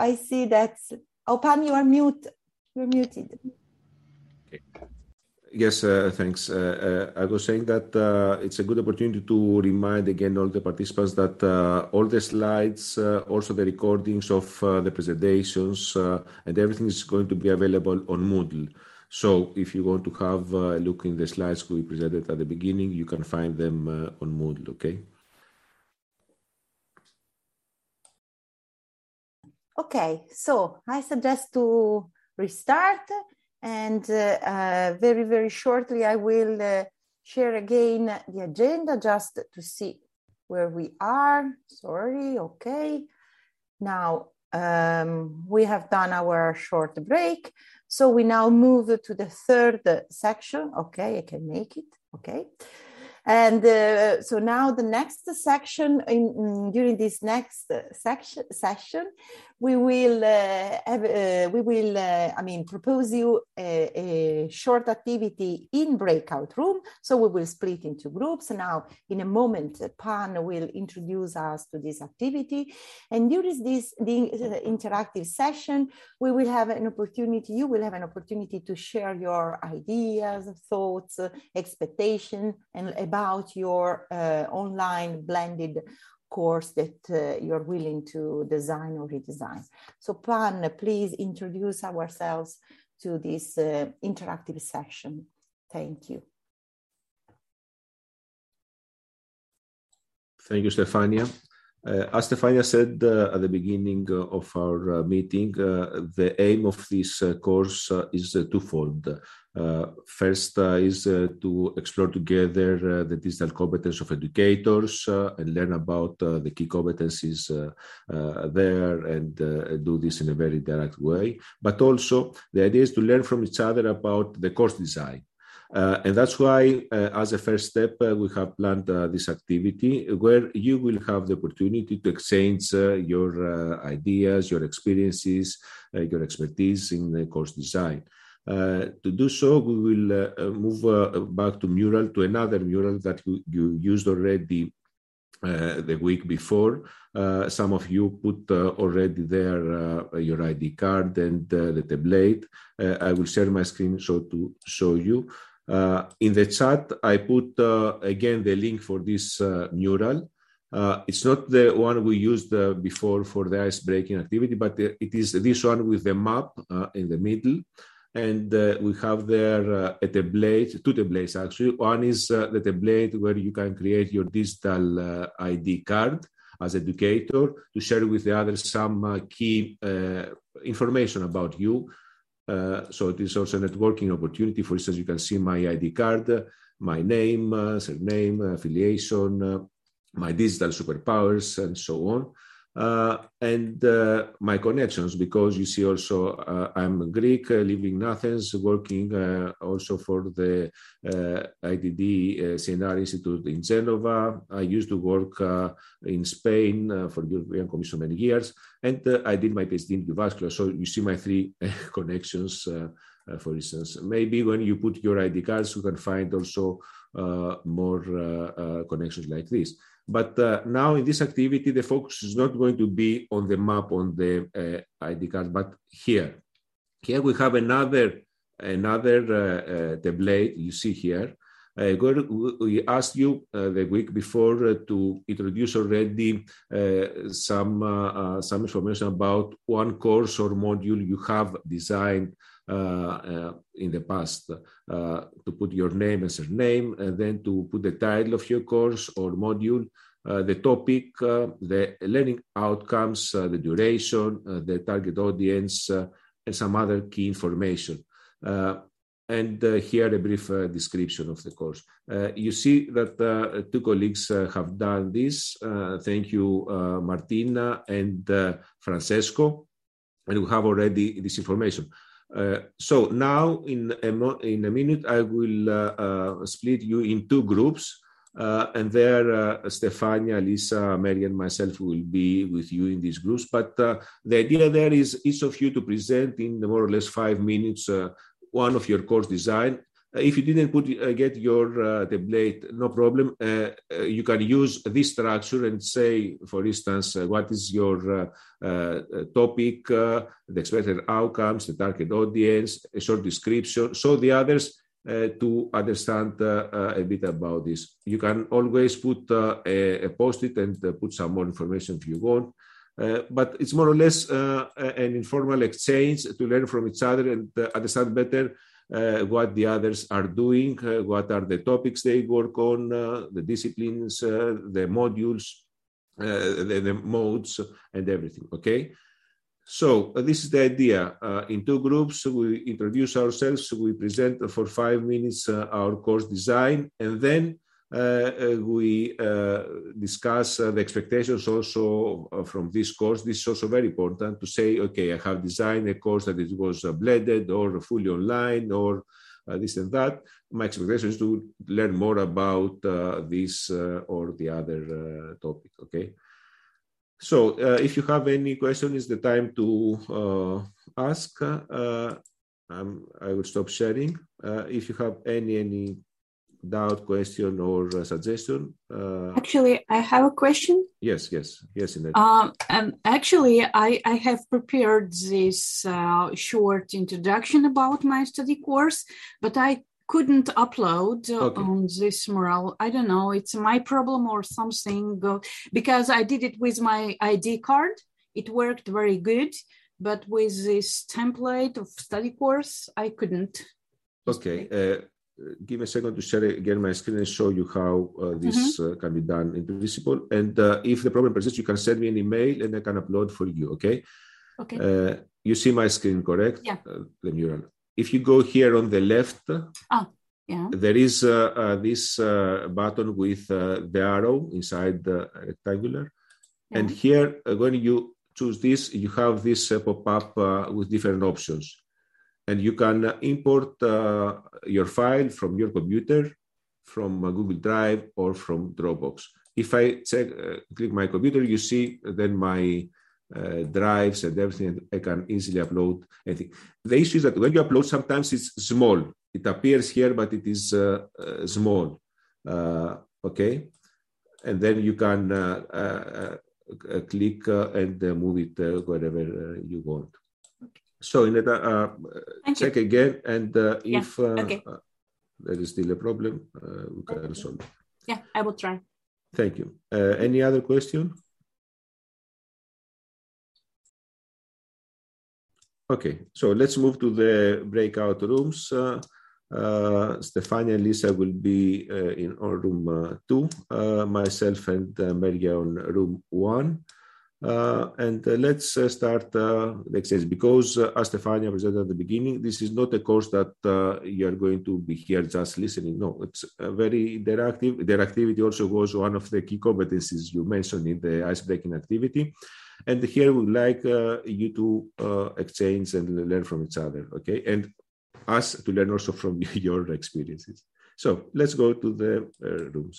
I see that. Pan, you are mute. You're muted. Okay. Yes, thanks. I was saying that it's a good opportunity to remind again all the participants that all the slides, also the recordings of the presentations and everything is going to be available on Moodle. So if you want to have a look in the slides we presented at the beginning, you can find them on Moodle, okay? Okay, so I suggest to restart. And very, very shortly, I will share again the agenda just to see where we are. Sorry, okay. Now, we have done our short break. So we now move to the third section. Okay, I can make it, okay. And so now the next section, during this next session, we will propose you a short activity in breakout room. So we will split into groups. Now, in a moment, Pan will introduce us to this activity. And during the interactive session, we will have an opportunity, you will have an opportunity to share your ideas, thoughts, expectations, and about your online blended course that you're willing to design or redesign. So Pan, please introduce ourselves to this interactive session. Thank you. Thank you, Stefania. As Stefania said at the beginning of our meeting, the aim of this course is twofold. First is to explore together the digital competence of educators and learn about the key competencies there and do this in a very direct way. But also the idea is to learn from each other about the course design. And that's why, as a first step, we have planned this activity where you will have the opportunity to exchange your ideas, your experiences, your expertise in the course design. To do so, we will move back to Mural, to another mural that you used already the week before. Some of you put already there your ID card and the template. I will share my screen to show you. In the chat, I put again the link for this mural. It's not the one we used before for the ice-breaking activity, but it is this one with the map in the middle. And we have there a template, two templates actually. One is the template where you can create your digital ID card as educator to share with the others some key information about you. So it is also a networking opportunity. For instance, you can see my ID card, my name, surname, affiliation, my digital superpowers, and so on. And my connections, because you see also I'm Greek, living in Athens, working also for the IDD CNR Institute in Genova. I used to work in Spain for the European Commission many years, and I did my PhD in Uvascular. So you see my three connections, for instance. Maybe when you put your ID cards, you can find also more connections like this. But now in this activity, the focus is not going to be on the map on the ID card, but here. Here we have another template you see here. We asked you the week before to introduce already some information about one course or module you have designed in the past, to put your name and surname, and then to put the title of your course or module, the topic, the learning outcomes, the duration, the target audience, and some other key information. And here a brief description of the course. You see that two colleagues have done this. Thank you, Martina and Francesco. And we have already this information. So now in a minute, I will split you in two groups. And there, Stefania, Lisa, Mary, and myself will be with you in these groups. But the idea there is each of you to present in more or less 5 minutes one of your course design. If you didn't get your template, no problem. You can use this structure and say, for instance, what is your topic, the expected outcomes, the target audience, a short description, so the others to understand a bit about this. You can always put a post-it and put some more information if you want. But it's more or less an informal exchange to learn from each other and understand better what the others are doing, what are the topics they work on, the disciplines, the modules, the modes, and everything, okay? So this is the idea. In two groups, we introduce ourselves, we present for 5 minutes our course design, and then we discuss the expectations also from this course. This is also very important to say, okay, I have designed a course that it was blended or fully online or this and that. My expectation is to learn more about this or the other topic, okay? So if you have any question, it's the time to ask. I will stop sharing. If you have any doubt, question, or suggestion? Actually, I have a question. Yes, Inês. And actually, I have prepared this short introduction about my study course, but I couldn't upload on this Moodle. I don't know, it's my problem or something, because I did it with my ID card. It worked very good, but with this template of study course, I couldn't. Okay. Give me a second to share again my screen and show you how this can be done in Principle. And if the problem persists, you can send me an email and I can upload for you, okay? Okay. You see my screen, correct? Yeah. The neural. If you go here on the left, there is this button with the arrow inside the rectangular. Yeah. And here, when you choose this, you have this pop-up with different options. And you can import your file from your computer, from Google Drive, or from Dropbox. If I click my computer, you see then my drives and everything. I can easily upload anything. The issue is that when you upload, sometimes it's small. It appears here, but it is small. Okay, and then you can click and move it wherever you want. So, Ineta, check again, and if there is still a problem, we can solve it. Yeah, I will try. Thank you. Any other question? Okay, so let's move to the breakout rooms. Stefania and Lisa will be in room 2, myself and Maria on room 1. And let's start the exercise, because as Stefania presented at the beginning, this is not a course that you are going to be here just listening. No, it's very interactive. Interactivity also was one of the key competencies you mentioned in the ice-breaking activity. And here we would like you to exchange and learn from each other, okay? And us to learn also from your experiences. So let's go to the rooms.